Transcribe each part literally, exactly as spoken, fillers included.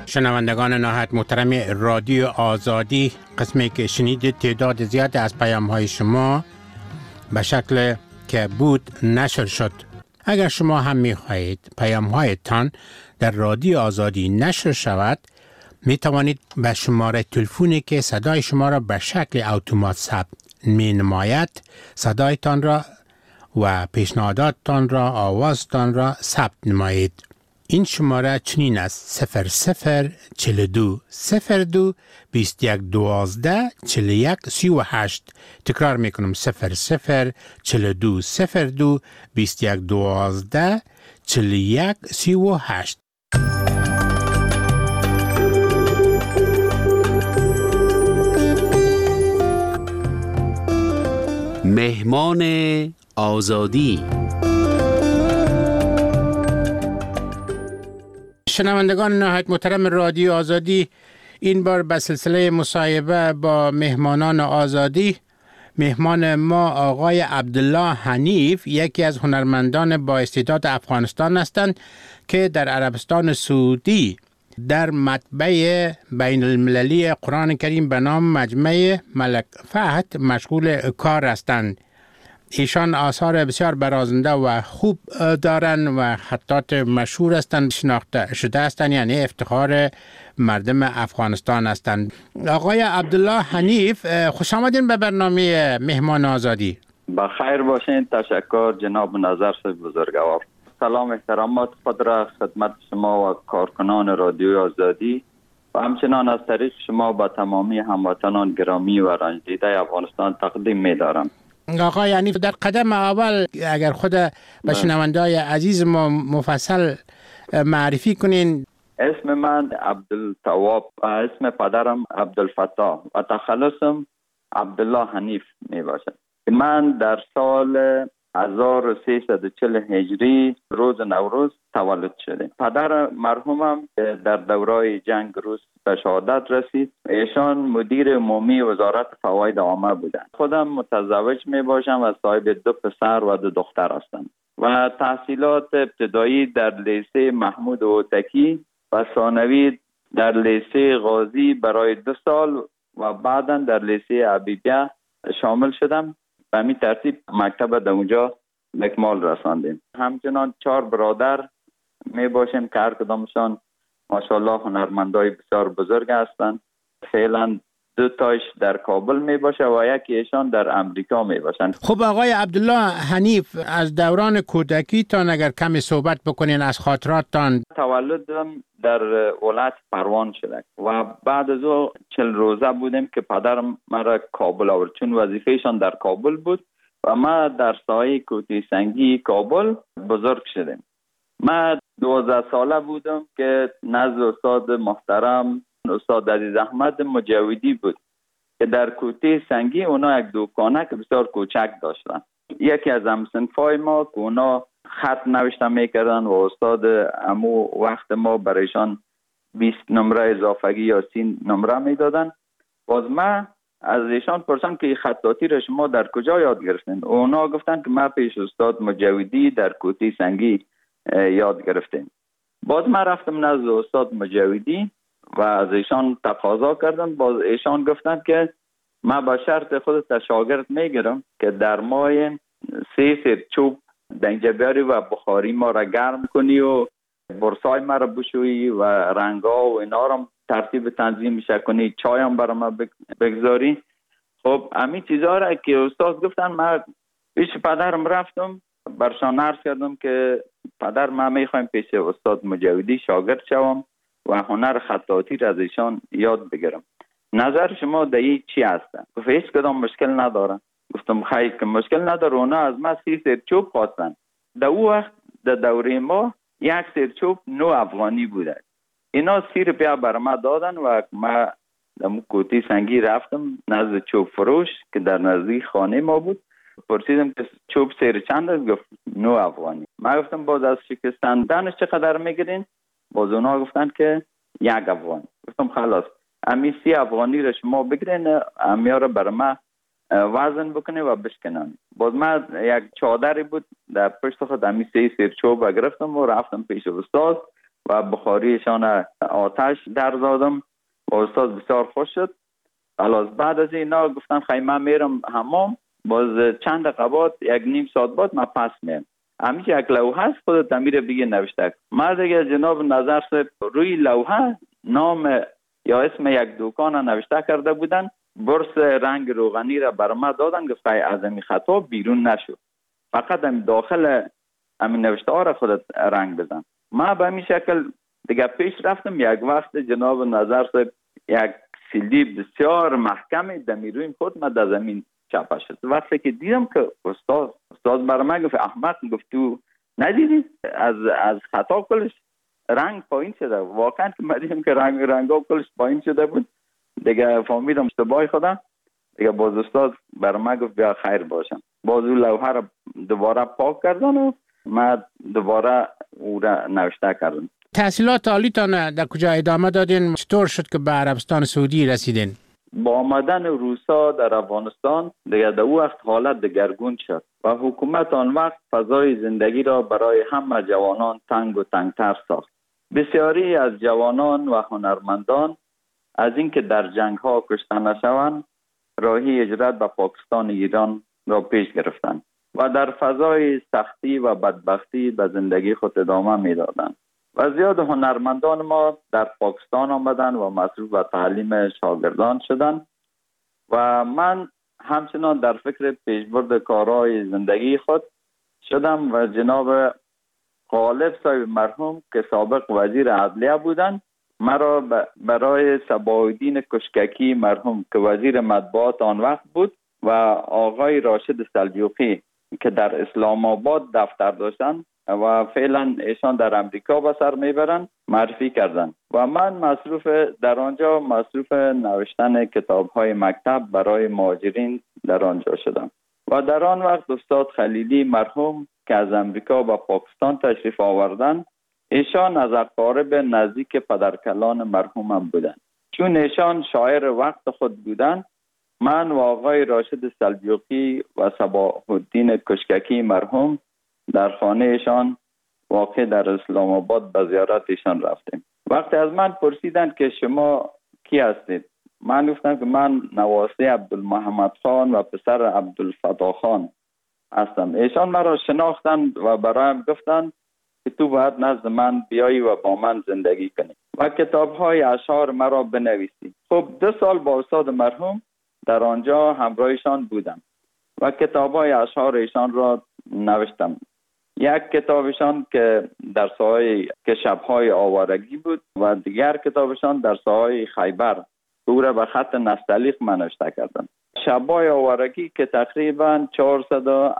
شنوندگان نهایت محترم رادیو آزادی، قسمی که شنیدید تعداد زیاد از پیام های شما به شکل که بود نشر شد. اگر شما هم می خواهید پیام هایتان در رادیو آزادی نشر شود، می توانید به شماره تلفنی که صدای شما را به شکل اتومات ثبت می نماید صدایتان را و پیشنهاداتتان را، آوازتان را ثبت نمایید. این شماره چنین است: صفر صفر چل دو صفر دو بیست یک دوازده چل یک سی و هشت. تکرار میکنم: صفر صفر چل دو صفر دو بیست یک دوازده چل یک سی و هشت. مهمان آزادی. شنوندگان نهایت محترم رادیو آزادی، این بار به سلسله مصاحبه با مهمانان آزادی، مهمان ما آقای عبدالله حنیف، یکی از هنرمندان با استعداد افغانستان هستند که در عربستان سعودی در مطبع بین المللی قرآن کریم به نام مجمع ملک فهد مشغول کار هستند. ایشان آثار بسیار برازنده و خوب دارند و خطاط مشهور هستند، شناخته شده هستند، یعنی افتخار مردم افغانستان هستند. آقای عبدالله حنیف، خوش آمدین به برنامه مهمان آزادی. بخیر باشین. تشکر جناب نظر بزرگوار. سلام احترامات خود را خدمت شما و کارکنان رادیو آزادی و همچنان از طریق شما با تمامی هموطنان گرامی و رنج دیده افغانستان تقدیم می دارم. آقای حنیف، در قدم اول اگر خود به شنونده‌های عزیز ما مفصل معرفی کنین. اسم من عبدالتواب و اسم پدرم عبدالفتاح و تخلصم عبدالله حنیف می باشد. من در سال هزار و سیصد و چهل هجری روز نوروز تولد شده. پدر مرحومم در دورای جنگ روس به شهادت رسید. ایشان مدیر عمومی وزارت فواید عامه بودند. خودم متزوج می باشم و صاحب دو پسر و دو دختر هستم و تحصیلات ابتدایی در لیسه محمود هوتکی و ثانوی در لیسه غازی برای دو سال و بعدا در لیسه حبیبیه شامل شدم. به همین ترتیب مکتب در اونجا اکمال رساندیم. همچنان چهار برادر می باشیم که هر کدامشان ماشاءالله هنرمندای بسیار بزرگ هستند. فعلا دو تایش در کابل می باشه و یکی ایشان در امریکا می باشند. خب آقای عبدالله حنیف، از دوران کودکی تان اگر کمی صحبت بکنین از خاطراتتان. تولدم در ولایت پروان شده و بعد از او چل روزه بودیم که پدرم مرا کابل آورد، چون وظیفهشان در کابل بود و ما در سایه کوتی سنگی کابل بزرگ شدیم. ما دوازده ساله بودم که نزد استاد محترم استاد عزیز احمد مجاودی بود که در کوتی سنگی اونا یک دوکانه که بسیار کوچک داشتن. یکی از همسنفای ما که اونا خط نوشته میکردن و استاد امو وقت ما برایشان بیست نمره اضافگی یا سی نمره میدادن. باز ما از ایشان پرسیدم که خطاطی را شما در کجا یاد گرفتین؟ اونا گفتن که ما پیش استاد مجاودی در کوتی سنگی یاد گرفتیم. باز ما رفتم نزد استاد مجاودی و از ایشان تقاضا کردم. باز ایشان گفتن که ما با شرط خودت شاگرد میگیرم که در ماه سه سر چوب دنجه بیاری و بخاری ما را گرم کنی و برسای ما را بشویی و رنگا و اینا را ترتیب تنظیم میشه کنی، چای هم برای ما بگذاری. خب همین چیزها را که استاد گفتن، ما پیش پدرم رفتم برشان عرض کردم که پدر ما میخوایم پیش استاد مجاودی شاگرد شوم و هنر خطاطی را از ایشان یاد بگیرم. نظر شما در این چی هستن؟ گفت هیچ کدام مشکل نداره. گفتم خیلی که مشکل نداره. اونا از ما سی سرچوب خواستن. در او وقت در دوره ما یک سرچوب نو افغانی بوده. اینا سی روپیه بر ما دادن و ما در کوتی سنگی رفتم نزد چوب فروش که در نزدیک خانه ما بود. پرسیدم که چوب سیر چند است؟ گفت نو افغانی. ما گفتم باز از شکستندنش چقدر میگیرین؟ باز اونا گفتن که یک افغانی. گفتم خلاص امی سی افغانی را شما بگیرین، امی را بر ما وزن بکنه و بشکنن. باز ما یک چادری بود در پشت خود امی سی سیر چوب گرفتم و رفتم پیش استاد و بخاریشان آتش در زدم و استاد بسیار خوش شد. خلاص بعد از اینا گفتم خیلی من میرم حمام، باز چند دقیقه بعد یک نیم ساعت بعد من پس میام. همیشه یک لوحه هست خودت میره بگی نوشته. من دیگه جناب نظر صاحب روی لوحه نام یا اسم یک دکان نوشته کرده بودن، برس رنگ روغنی را بر ما دادن، گفت از این خطا بیرون نشو، فقط هم داخل همین نوشته ها را خودت رنگ بزن. ما به همین شکل دیگه پیش رفتم. یک وقت جناب نظر صاحب یک سیلی بسیار محکمی دمی روی خود ما در زمین چپه شد. وقتی که دیدم که استاد استاد بر من گفت احمق، گفت تو ندیدی از از خطا کلش رنگ پایین شده. واقعا که ما دیدیم که رنگ رنگا کلش پایین شده بود. دیگه فهمیدم اشتباه خودم. دیگه باز استاد بر من گفت بیا خیر باشم. باز اون لوحه را دوباره پاک کردن و ما دوباره او را نوشته کردم. تحصیلات عالیتان در کجا ادامه دادین؟ چطور شد که به عربستان سعودی رسیدین؟ با آمدن روسا در افغانستان دیگه در او وقت حالت دگرگون شد و حکومت آن وقت فضای زندگی را برای همه جوانان تنگ و تنگتر ساخت. بسیاری از جوانان و هنرمندان از اینکه در جنگ ها کشته نشوند راهی هجرت به پاکستان ایران را پیش گرفتند و در فضای سختی و بدبختی به زندگی خود ادامه میدادند. و زیاد هنرمندان ما در پاکستان آمدن و مصروف به تعلیم شاگردان شدند و من همچنان در فکر پیشبرد کارهای زندگی خود شدم و جناب غالب صاحب مرحوم که سابق وزیر عدلیه بودند مرا برای صباح‌الدین کشککی مرحوم که وزیر مطبوعات آن وقت بود و آقای راشد سلجوقی که در اسلام آباد دفتر داشتند و فعلا ایشان در امریکا به سر میبرند معرفی کردند و من مصروف در آنجا مصروف نوشتن کتاب‌های مکتب برای مهاجرین در آنجا شدم. و در آن وقت استاد خلیلی مرحوم که از امریکا به پاکستان تشریف آوردند، ایشان از اقارب نزدیک پدرکلان مرحومم بودند. چون ایشان شاعر وقت خود بودند، من و آقای راشد سلجوقی و صباح‌الدین کشککی مرحوم در خانه ایشان واقع در اسلام آباد به زیارت ایشان رفتیم. وقتی از من پرسیدند که شما کی هستید، من گفتم که من نواسه عبدالمحمد خان و پسر عبدالفتاح خان هستم. ایشان مرا شناختند و برایم گفتند که تو باید نزد من بیایی و با من زندگی کنی و کتاب‌های اشعار مرا بنویسی. خب دو سال با استاد مرحوم در آنجا همراهشان بودم و کتاب‌های اشعار ایشان را نوشتم. یک کتابشان که در ساحه که شب‌های آوارگی بود و دیگر کتابشان در ساحه خیبر او را به خط نستعلیق من نوشته کردم. شب‌های آوارگی که تقریباً چهارصد و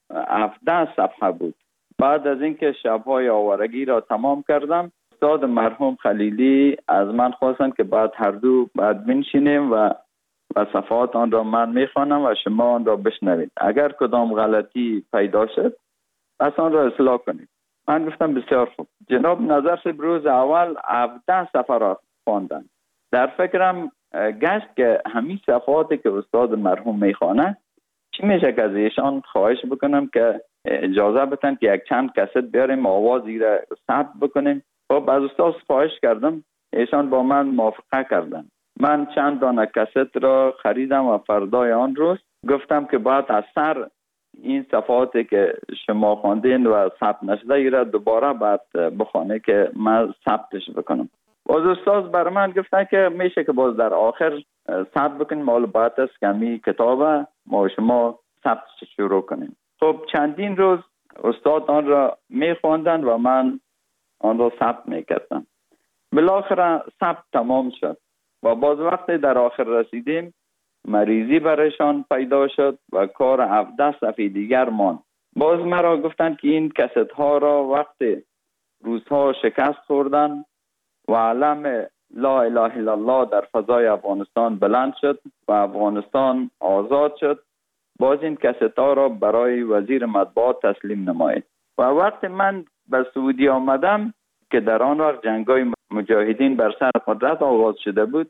هفده صفحه بود. بعد از اینکه شب‌های آوارگی را تمام کردم، استاد مرحوم خلیلی از من خواستند که بعد هر دو بعد بنشینیم و و صفحات آن را من میخوانم و شما آن را بشنوید. اگر کدام غلطی پیدا شد پس آن را اصلاح کنید. من گفتم بسیار خوب. جناب نظر صاحب روز اول هفده صفحه را خواندند. در فکرم گشت که همین صفحاتی که استاد مرحوم میخوانه چی میشه که از ایشان خواهش بکنم که اجازه بدن که یک چند کست بیاریم آوازی را ثبت بکنیم. خب از استاد خواهش کردم، ایشان با من موافقه کردند. من چند دانه کست را خریدم و فردای آن روز گفتم که باید از سر این صفحاتی که شما خواندین و ثبت نشده ای را دوباره باید بخونه که من ثبتش بکنم. باز استاد بر من گفتن که میشه که باز در آخر ثبت بکنیم، مال باید است که همی کتاب ما شما ثبتش شروع کنیم. خب چندین روز استاد آن را میخواندن و من آن را ثبت میکردم. بالاخره ثبت تمام شد و باز وقتی در آخر رسیدیم مریضی برایشان پیدا شد و کار هفده صفحه دیگر ماند. باز مرا گفتند که این کست ها را وقتی روزها شکست خوردن و علم لا اله الا الله در فضای افغانستان بلند شد و افغانستان آزاد شد، باز این کست ها را برای وزیر مطبوعات تسلیم نمایید. و وقتی من به سعودی آمدم که در آن وقت جنگای مجاهدین بر سر قدرت آغاز شده بود،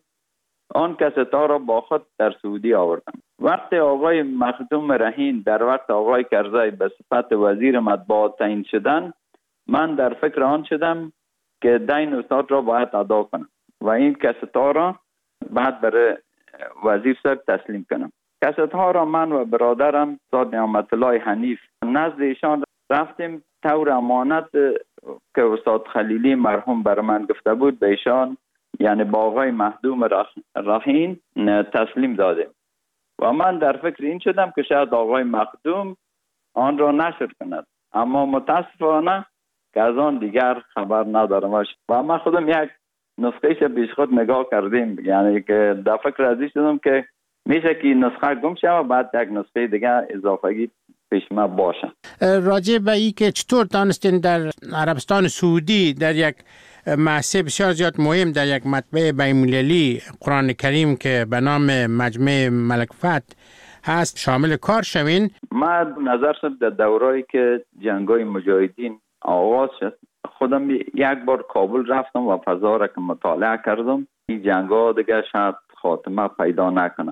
آن کست ها را با خود در سعودی آوردم. وقتی آقای مخدوم رهین در وقت آقای کرزی به صفت وزیر مطبوعات تعیین شدن، من در فکر آن شدم که دین استاد را باید ادا کنم و این کست ها را بعد برای وزیر صاحب تسلیم کنم. کست ها را من و برادرم استاد نعمت الله حنیف نزد ایشان رفتیم. طور امانت که استاد خلیلی مرحوم بر من گفته بود به ایشان، یعنی با آقای مخدوم رهین تسلیم دادیم و من در فکر این شدم که شاید آقای مخدوم آن را نشر کند، اما متاسفانه که از آن دیگر خبر ندارم و من خودم یک نسخه ش پیش خود نگاه کردیم، یعنی که در فکر ازی شدم که میشه که نسخه گم شه و بعد یک نسخه دیگر اضافه‌ای پیش ما باشه. راجع به این که چطور دانستین در عربستان سعودی در یک محصه بسیار زیاد مهم در یک مطبع بین‌المللی قرآن کریم که به نام مجمع ملک فهد هست شامل کار شوین؟ ما نظر شد در دورایی که جنگای مجاهدین آغاز شد خودم یک بار کابل رفتم و فضا را که مطالعه کردم، این جنگا دیگه شاید خاتمه پیدا نکنه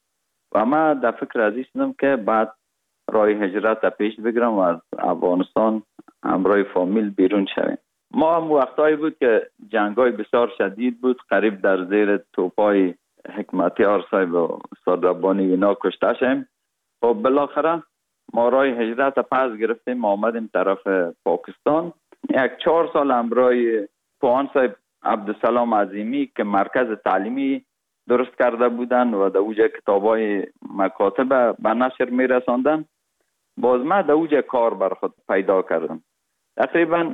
و ما در فکر ازی شدم که بعد راه هجرت پیش بگیرم و از افغانستان همراه فامیل بیرون شویم. ما هم وقتایی بود که جنگای بسیار شدید بود، قریب در زیر توپای حکمتیار صاحب و استاد ربانی اینا کشته شدیم. خب بالاخره ما راه هجرت پس گرفتیم، آمدیم طرف پاکستان. یک چهار سال همراه پوان صاحب عبدالسلام عظیمی که مرکز تعلیمی درست کرده بودن و در اوجه کتابای مکاتب به نشر می رساندن، باز ما در اوجه کار بر خود پیدا کردم. تقریبا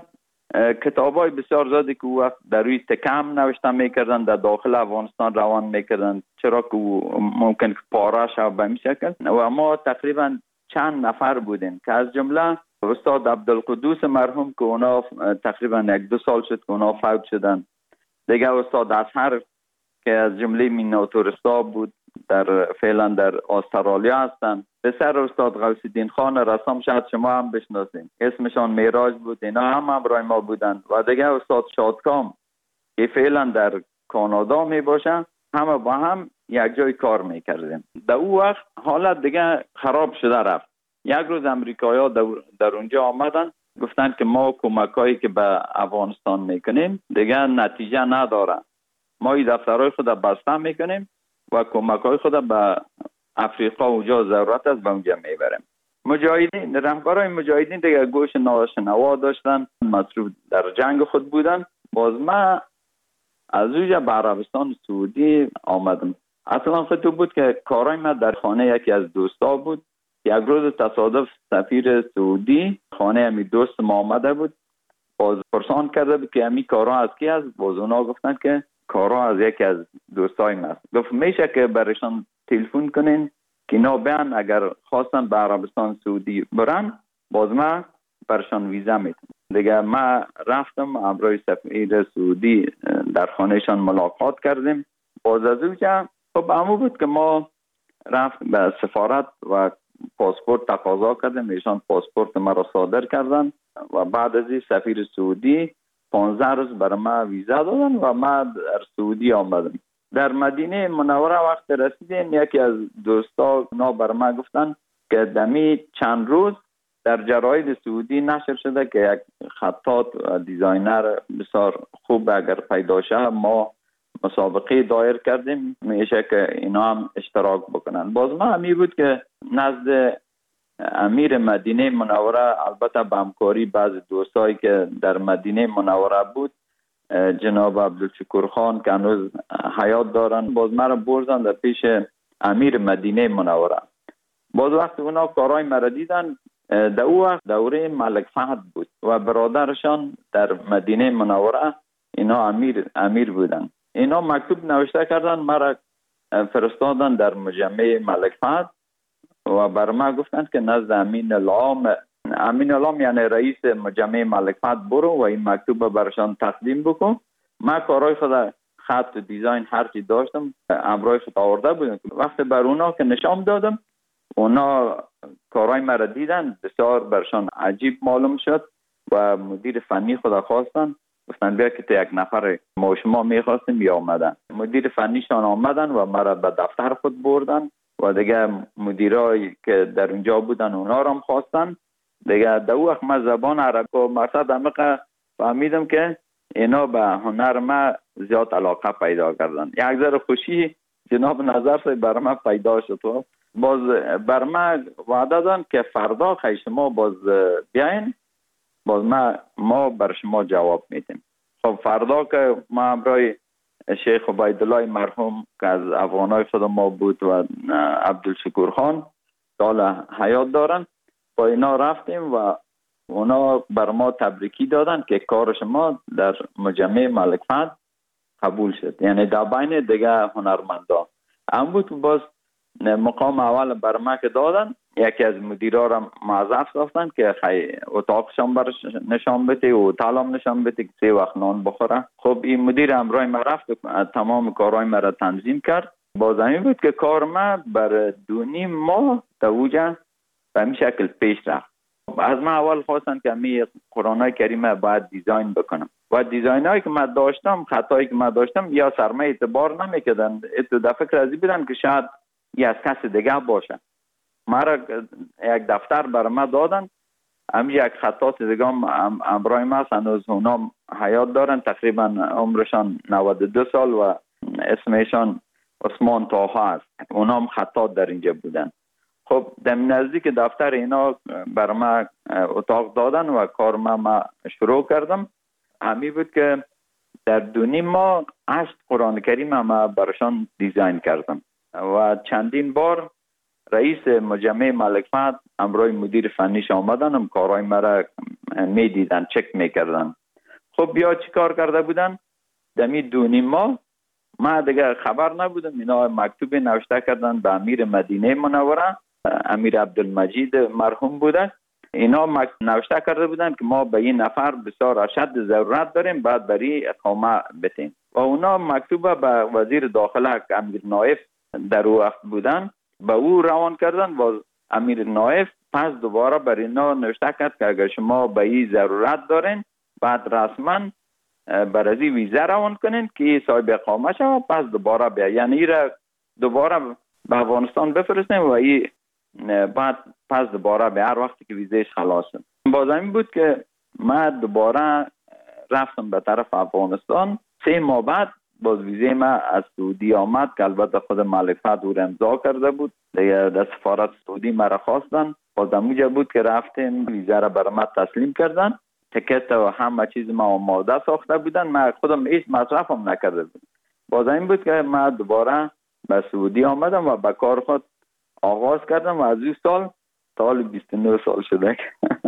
کتابای بسیار زیادی که او وقت در روی تکم نوشته میکردن در داخل افغانستان روان میکردن، چرا که ممکن که پاره شد به می شکل و ما تقریبا چند نفر بودیم که از جمله استاد عبدالقدوس مرحوم که اونا تقریبا یک دو سال شد که اونا فوت شدن، دیگه استاد اصحر که از جمله میناتورستا بود در فعلا در استرالیا هستن، پسر استاد غوث الدین خان رسام شاید شما هم بشناسین، اسمشان میراج بود، اینا هم همراه ما بودن و دیگه استاد شادکام که فعلا در کانادا می باشه، همه با هم یک جای کار میکردیم. در او وقت حالت دیگه خراب شده رفت. یک روز امریکایی در, در اونجا آمدن گفتن که ما کمکایی که به افغانستان میکنیم دیگه نتیجه نداره، ما این دفترهای خود بسته میکنیم و کمکای خود به افریقا اونجا ضرورت است به اونجا میبریم. مجاهدین، رهبرای مجاهدین دیگه گوش ناشنوا داشتن، مصروف در جنگ خود بودن. باز ما از اونجا به عربستان سعودی آمدم. اصلا خود بود که کارای ما در خانه یکی از دوستا بود. یک روز تصادف سفیر سعودی خانه امی دوست ما آمده بود، باز پرسان کرده بود که امی کارا از کی است؟ باز اونا گفتن که کارا از یکی از دوستای ما است. گفت میشه که برشان تلفن کنین که اینا بیان اگر خواستن به عربستان سعودی برن باز ما برشان ویزا میتونم. دیگه ما رفتم همراه سفیر سعودی در خانهشان ملاقات کردیم. باز از اونجا خب همون بود که ما رفت به سفارت و پاسپورت تقاضا کردیم، ایشان پاسپورت ما را صادر کردن و بعد از این سفیر سعودی پانزده روز برای ما ویزا دادن و ما در سعودی آمدم. در مدینه منوره وقت رسیدیم یکی از دوستا نا برای ما گفتن که دمی چند روز در جراید سعودی نشر شده که یک خطاط و دیزاینر بسیار خوب اگر پیدا شه ما مسابقه دایر کردیم، میشه که اینا هم اشتراک بکنن. باز ما همی بود که نزد امیر مدینه منوره، البته به همکاری بعض دوستایی که در مدینه منوره بود، جناب عبدالشکور خان که هنوز حیات دارن، باز مرا بردن در پیش امیر مدینه منوره. باز وقت اونا کارهای مرا دیدن، در او وقت دوره ملک فهد بود و برادرشان در مدینه منوره اینا امیر امیر بودن. اینا مکتوب نوشته کردن، مرا فرستادن در مجمع ملک فهد و بر ما گفتن که نزد امین العام، امین العام یعنی رئیس مجمع ملک فهد برو و این مکتوب برشان تقدیم بکن. ما کارهای خود خط و دیزاین هر چی داشتم همراه خود آورده بودم. وقتی بر اونا که نشان دادم اونا کارهای مرا دیدن، بسیار برشان عجیب معلوم شد و مدیر فنی خود خواستن، گفتن بیا که تا یک نفر ما شما میخواستیم یا آمدن. مدیر فنیشان آمدن و مرا به دفتر خود بردن و دیگه مدیرایی که در اونجا بودن اونا رو هم خواستن. دیگه در وقت من زبان عربی و مقصد عمیقه فهمیدم که اینا به هنر ما زیاد علاقه پیدا کردن. یک ذره خوشی جناب نظر صاحب بر ما پیدا شد. باز بر ما وعده دادن که فردا خیلی شما باز بیاین، باز ما ما بر شما جواب میدیم. خب فردا که ما همراه شیخ عبیدالله مرحوم که از افغانای خود ما بود و عبدالشکور خان حالا حیات دارن، با اینا رفتیم و اونا بر ما تبریکی دادن که کار شما در مجمع ملک فهد قبول شد، یعنی در بین دیگه هنرمندا هم بود. باز مقام اول بر ما که دادن، یکی از مدیرا را معذف گفتن که خیلی اتاقشان برش نشان بده و اتاقم نشان بده که سه وقت نان بخوره. خب این مدیر همراه ما رفت و تمام کارهای ما را تنظیم کرد. باز همین بود که کار ما بر دو نیم ماه تا اوجا به این شکل پیش رفت. از ما اول خواستن که می قرآن کریم باید دیزاین بکنم و دیزاین هایی که من داشتم، خطایی که من داشتم یا سرمه اعتبار نمیکردن. اتو در فکر ازی بودن که شاید یه از کس دیگه باشه. مرا یک دفتر برای ما دادن، هم یک خطات دیگه هم امرای ما هنوز اونا حیات دارن، تقریبا عمرشان نود و دو سال و اسمشان عثمان طاها است. اونا هم خطات در اینجا بودن. خب در نزدیک دفتر اینا بر ما اتاق دادن و کار ما, ما شروع کردم. همی بود که در دو نیم ماه هشت قرآن کریم ما برشان دیزاین کردم و چندین بار رئیس مجمع ملک فهد همراه مدیر فنیش آمدن، هم کارهای مرا می دیدن، چک می کردن. خب بیا چی کار کرده بودن؟ دمی دو نیم ماه ما دیگه خبر نبودم. اینا مکتوب نوشته کردن به امیر مدینه منوره، امیر عبدالمجید مرحوم بودن. اینا نوشته کرده بودن که ما به این نفر بسیار اشد ضرورت داریم، بعد بری اقامه بتیم. و اونا مکتوب به وزیر داخله که امیر نایف در او وقت بودن به او روان کردن و امیر نایف پس دوباره بر اینا نوشته کرد که اگر شما به این ضرورت دارین بعد رسما بر ازی ویزه روان کنین که صاحب اقامه شد، پس دوباره بیا، یعنی را دوباره به افغانستان بفرستیم و این بعد پس دوباره به هر وقتی که ویزهش خلاص شد. باز همین بود که من دوباره رفتم به طرف افغانستان. سه ماه بعد باز ویزه ما از سعودی آمد که البته خود ملک فهد او را امضا کرده بود. دیگه در سفارت سعودی مرا خواستن، باز همونجا بود که رفتیم ویزه را بر ما تسلیم کردن. تکت و همه چیز ما آماده ساخته بودن، من خودم هیچ مصرفم نکرده بودم. باز این بود که من دوباره به سعودی آمدم و به کار خود آغاز کردم و از این سال سال بیست و نه سال شده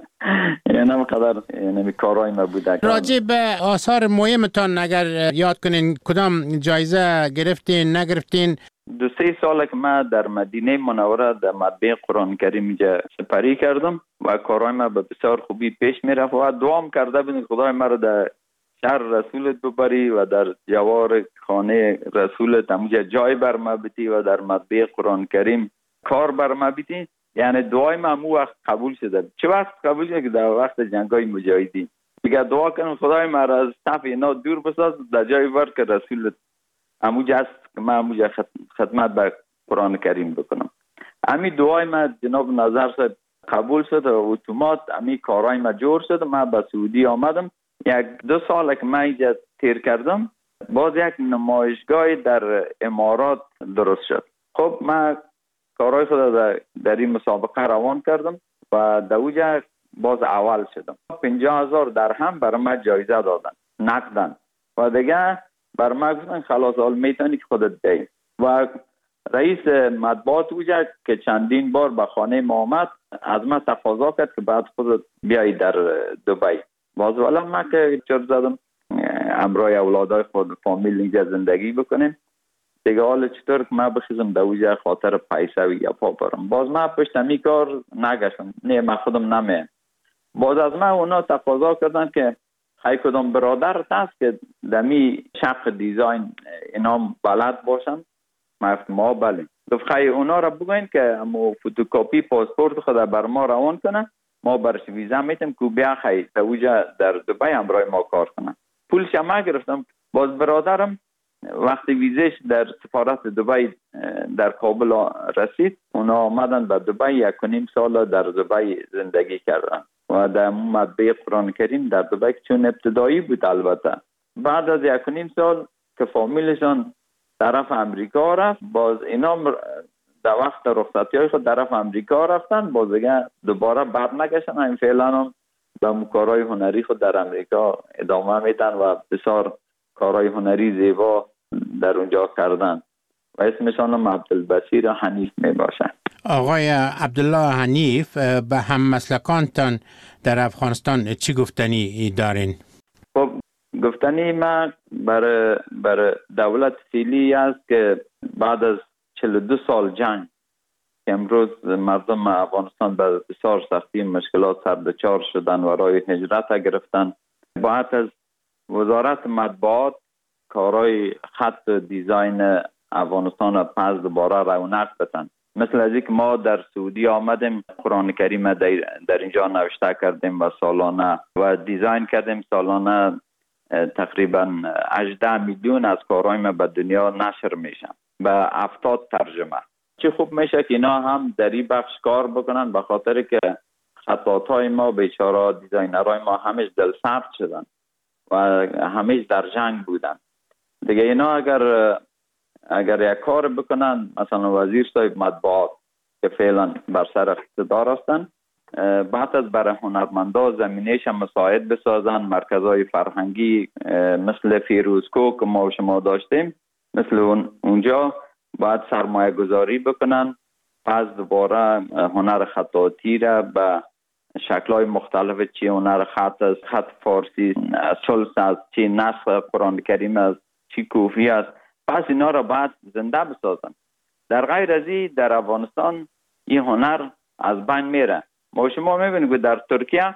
یعنی همقدر یعنی کارهای ما بوده. راجع به آثار مهمتان اگر یاد کنین کدام جایزه گرفتین نگرفتین؟ دو سه ساله که من در مدینه منوره در مطبع قرآن کریم اینجا سپری کردم و کارهای ما به بسیار خوبی پیش می رفت و دوام کرده بودم خدای ما رو در شهر رسولت ببری و در جوار خانه رسولت همونجا جای بر ما بیتی و در مطبع قرآن کریم کار بر ما بیتی. یعنی دعای ما همون وقت قبول شده. چه وقت قبول شده که در وقت جنگای مجاهدین دیگه دعا کنم خدای ما را از صف اینا دور بساز، در جای ور که رسولت همونجا است که من همونجا خدمت به قرآن کریم بکنم. همین دعای ما جناب نظر صاحب قبول شد و اتومات همین کارهای ما جور شد. من به سعودی آمدم، یک دو سال که من اینجا تیر کردم، باز یک نمایشگاه در امارات درست شد. خب من کارهای خود در, در این مسابقه روان کردم و در اوجا باز اول شدم. پنجاه هزار درهم برای من جایزه دادن نقدن و دیگه بر ما گفتن خلاص حال میتونی که خودت بی. و رئیس مطبوعات اوجا که چندین بار به خانه ما آمد از من تقاضا کرد که بعد خودت بیایی در دبی. باز والا من که چرا زدم همراه اولادای خود فامیل اینجا زندگی بکنیم دیگه. حالا چطور که من بخیزم در اوجا خاطر پیسه و یا پا برم. باز من پشت می کار نگشتم، نه من خودم نمیم. باز از من اونا تقاضا کردن که خیلی کدام برادر هست که دمی شق دیزاین اینا بلد باشن. من گفتم ما بله. گفت خیلی اونا را بگوین که امو فوتوکاپی پاسپورت خود بر ما روان کنن، ما برش ویزا میتیم که بیا خیلی در اوجا در دبی همراه ما کار کنن. پولش ما گرفتم. باز برادرم وقتی ویزش در سفارت دبی در کابل رسید، اونا آمدن به دبی، یک و نیم سال در دبی زندگی کردن و در مطبع قرآن کریم در دبی چون ابتدایی بود البته بعد از یک و نیم سال که فامیلشان طرف امریکا رفت، باز اینا در وقت رخصتی های خود طرف امریکا رفتن، باز دیگه دوباره برنگشتن. این فعلا هم به کارهای هنری خود در امریکا ادامه میدن و بسیار کارهای هنری زیبا در اونجا کردن و اسمشان هم عبدالبصیر حنیف می باشد. آقای عبدالله حنیف، به هم مسلکانتان در افغانستان چی گفتنی دارین؟ خب گفتنی ما برای برای دولت فعلی است که بعد از چهل و دو سال جنگ که امروز مردم افغانستان به بسیار سختی مشکلات سر دچار شدن و راه هجرت گرفتن، باید از وزارت مطبوعات کارهای خط و دیزاین افغانستان را پس دوباره رونق بدن. مثل از اینکه ما در سعودی آمدیم قرآن کریم در, در اینجا نوشته کردیم و سالانه و دیزاین کردیم، سالانه تقریبا هجده میلیون از کارهای ما به دنیا نشر میشن به هفتاد ترجمه. چه خوب میشه که اینا هم در این بخش کار بکنن، به خاطر که خطاطای ما بیچاره دیزاینرهای ما همیشه دل سرد شدن و همیشه در جنگ بودن دیگه. اینا اگر اگر یک کار بکنن، مثلا وزیر صاحب مطبوعات که فعلا بر سر اقتدار هستن، بعد از برای هنرمندا زمینهش مساعد بسازن، مرکزهای فرهنگی مثل فیروزکو که ما و شما داشتیم مثل اون اونجا باید سرمایه گذاری بکنن، پس دوباره هنر خطاطی را به شکل‌های مختلف، چی هنر خط است، خط فارسی، سلس است، چی نسخ قرآن کریم است، چی کوفی است، پس اینا را باید زنده بسازن. در غیر از این در افغانستان این هنر از بین میره. ما شما میبینید که در ترکیه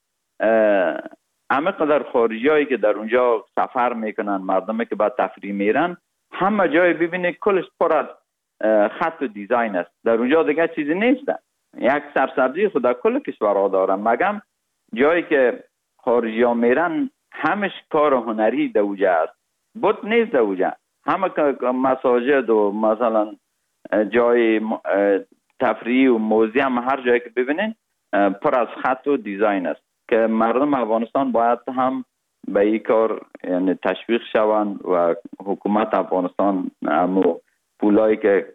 همه قدر خارجی هایی که در اونجا سفر میکنن، مردمی که بعد تفریح میرن، همه جای ببینید کلش پر از خط و دیزاین است. در اونجا دیگه چیزی نیست، یک سرسبزی خدا کل کشورها دارن، مگم جایی که خارجی ها میرن همش کار هنری دوجه است، بود نیست دوجه. همه مساجد و مثلا جای تفریح و موزیم هر جایی که ببینین پر از خط و دیزاین است که مردم افغانستان باید هم به این کار یعنی تشویق شوند و حکومت افغانستان همو پولایی که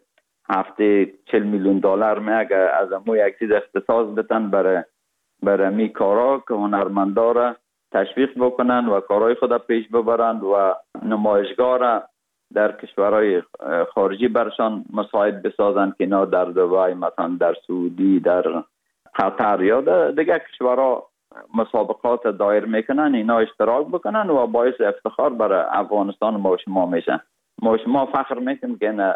هفته چهل میلیون دلار میگه از همو یک چیز اختصاص بدن برای برای می کارا که هنرمندا را تشویق بکنن و کارهای خود پیش ببرند و نمایشگاه را در کشورهای خارجی برشان مساعد بسازند که اینا در دبی، مثلا در سعودی، در قطر یا دیگه کشورها مسابقات دایر میکنن، اینا اشتراک بکنن و باعث افتخار برای افغانستان ما شما میشن. ما شما فخر میکنیم که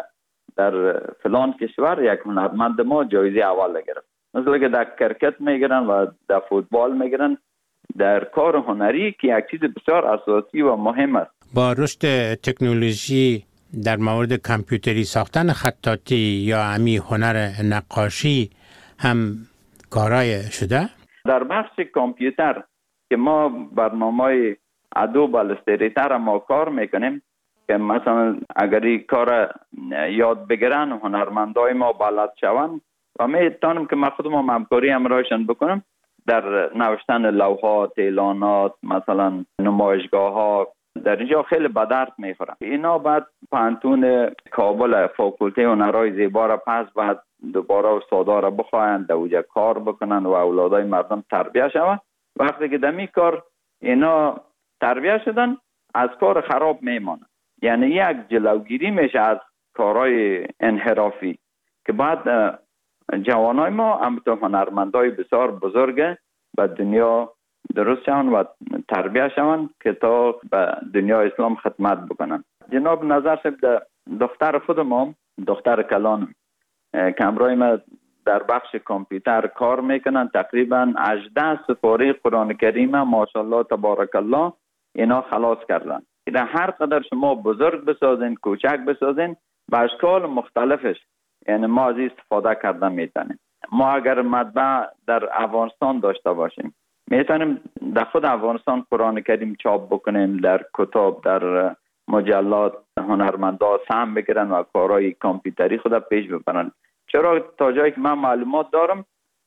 در فلان کشور یک هنرمند ما جایزه اول گرفت. مثلا که در کرکت میگیرن و در فوتبال میگیرن، در کار هنری که یک چیز بسیار اساسی و مهم است. با رشد تکنولوژی در مورد کامپیوتری ساختن خطاطی یا امی هنر نقاشی هم کارای شده؟ در بخش کامپیوتر که ما برنامه ادوب الستریتر ما کار میکنیم که مثلا اگر این کار یاد بگیرن هنرمندای ما بلد شوند و میتونم که ما خودم همکاری همراهشان بکنم در نوشتن لوحات، اعلانات، مثلا نمایشگاه ها، در اینجا خیلی به درد میخورن. اینا بعد پانتون کابل فاکولته هنرهای زیبا را پس بعد دوباره استادا را بخواهند دوجه کار بکنن و اولادای مردم تربیه شوند. وقتی که دمی کار اینا تربیه شدن از کار خراب میمانن، یعنی یک جلوگیری میشه از کارهای انحرافی که بعد جوانای ما همونطور هنرمندای بسیار بزرگ به دنیا درست شوند و تربیه شوند که تا به دنیا اسلام خدمت بکنن. جناب نظر صاحب دختر خود ما، دختر کلانم که همراه ما در بخش کامپیوتر کار میکنن، تقریبا هجده سپاره قرآن کریم ماشاءالله تبارک الله اینا خلاص کردن. اینا هر قدر شما بزرگ بسازین، کوچک بسازین، به اشکال مختلفش یعنی ما از استفاده کردن میتونیم. ما اگر مطبع در افغانستان داشته باشیم میتونیم در خود افغانستان قرآن کریم چاپ بکنیم، در کتاب، در مجلات هنرمندا سهم بگیرن و کارهای کامپیوتری خود پیش ببرن. چرا تا جایی که من معلومات دارم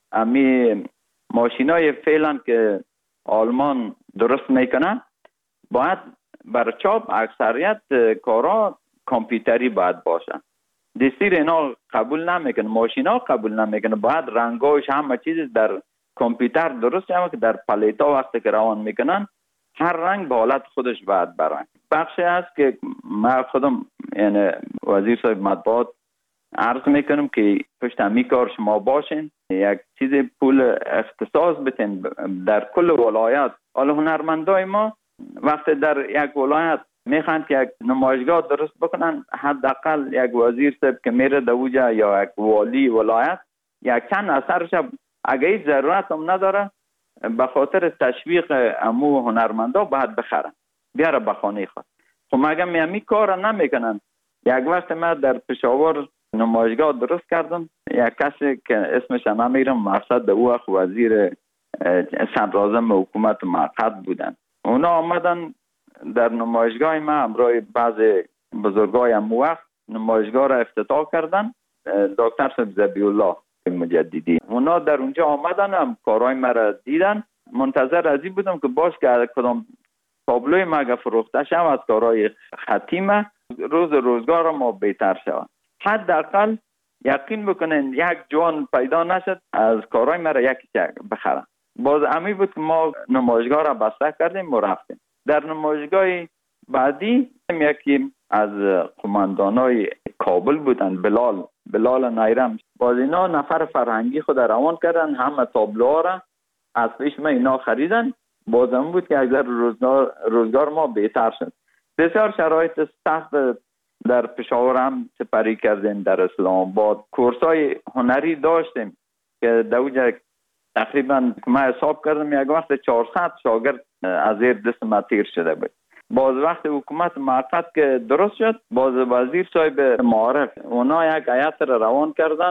امی ماشینای فعلا که آلمان درست میکنه باید برای چاپ اکثریت کارا کامپیوتری باید باشه. دستیر اینا قبول نمیکنه، ماشینا قبول نمیکنه، باید رنگاش همه چیز در کامپیوتر درست شده که در پلیتا وقتی که روان میکنن هر رنگ به حالت خودش باید برن. بخشی هست که من خودم یعنی وزیر صاحب مطبوعات عرض میکنم که پشت همی کار شما باشین، یک چیز پول اختصاص بتین در کل ولایت. حالا هنرمندای ما وقتی در یک ولایت میخواند که یک نمایشگاه درست بکنن، حداقل یک وزیر صاحب که میره دوجا یا یک والی ولایت یک چند اثرش اگه هیچ ضرورت هم نداره به خاطر تشویق امو هنرمندا باید بخرن بیاره به خانه خود. خب اگه میامی کار نمیکنن، یک وقت من در پشاور نمایشگاه درست کردم، یک کسی که اسمش نمیرم مقصد او وقت وزیر صدراعظم حکومت موقت بودن، اونا آمدن در نمایشگاه ما همراه بعض بزرگای امو وقت نمایشگاه را افتتاح کردن، دکتر صاحب ذبیح الله مجددی. اونا در اونجا آمدن هم کارهای مرا دیدن، منتظر ازی بودم که باش که کدام تابلوی ما اگه فروخته شد از کارهای ختیمه روز روزگار ما بهتر شود. حداقل یقین بکنین یک جوان پیدا نشد از کارهای مرا یکی بخرن. باز امی بود که ما نمایشگاه را بسته کردیم و رفتیم. در نمایشگاه بعدی یکی از قماندانای کابل بودن، بلال بلال نایرم. باز اینا نفر فرهنگی خود روان کردن، همه تابلوها را از پیش ما اینا خریدن. باز هم بود که اگر روزگار, روزگار ما بهتر شد. بسیار شرایط سخت در پشاور هم سپری کردیم، در اسلام آباد کورسای هنری داشتیم که دوجه تقریبا ما حساب کردم یک وقت چهارصد شاگرد از زیر دست ما تیر شده بود. باز وقت حکومت موقت که درست شد، باز وزیر صاحب معارف اونا یک هیئت را روان کردن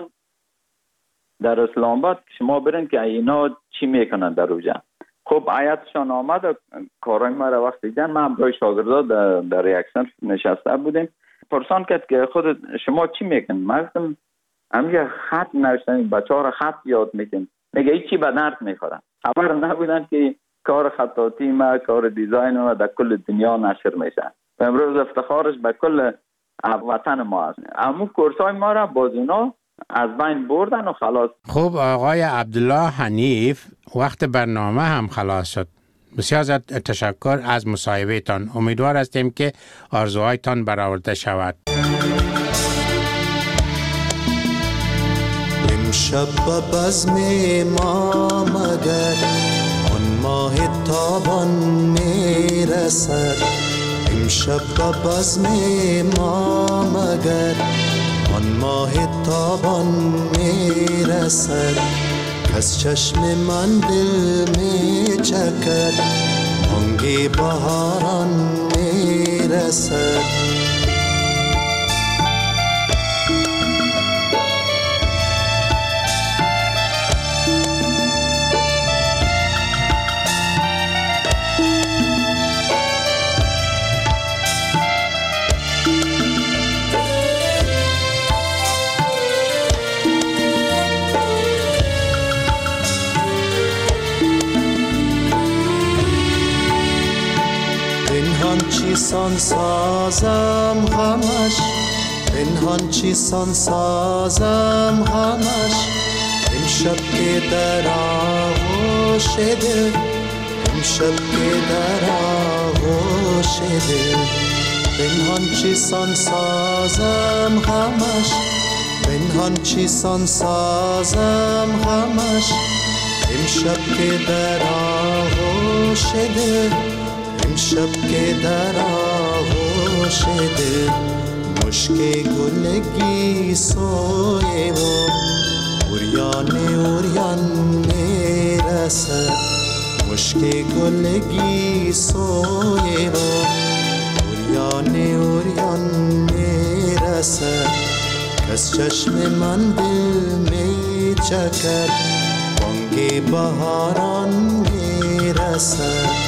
در اسلام آباد شما برین که اینا چی میکنن در اوجا. خب هیئتشان آمد و کارای ما را وقت دیدن، ما هم برای شاگردا در, در یک صنف نشسته بودیم. پرسان کرد که خود شما چی میکنن؟ ما گفتم همین خط نوشتن، بچه‌ها را خط یاد میکنن. میگه هیچی به درد میخورن. خبر نبودن که کار خطاطی ما، کار دیزاین ما در کل دنیا نشر میشه. و امروز افتخارش به کل وطن ما است. اما کورسای ما را باز اونا از بین بردن و خلاص. خب آقای عبدالله حنیف، وقت برنامه هم خلاص شد. بسیار زیاد تشکر از مصاحبه‌تان. امیدوار هستیم که آرزوهایتان برآورده شود. امشب به بزم ما مگر آن ماه تابان میرسد، امشب به بزم ما مگر آن ماه تابان میرسد، کس چشم من دل میچکد بانگ بهاران میرسد. چیسان سازم غمش، پنهان چیسان سازم غمش، امشب که در آغوش دل، امشب که در آغوش دل، پنهان چیسان سازم غمش، پنهان چیسان سازم غمش، امشب که در آغوش دل، امشب که در آغوش دل، مشک گلگی سوی و اوریان اوریان میرسد، مشک گلگی سوی و اوریان اوریان میرسد، کس چشم من دل میچکد بانگ بهاران میرسد.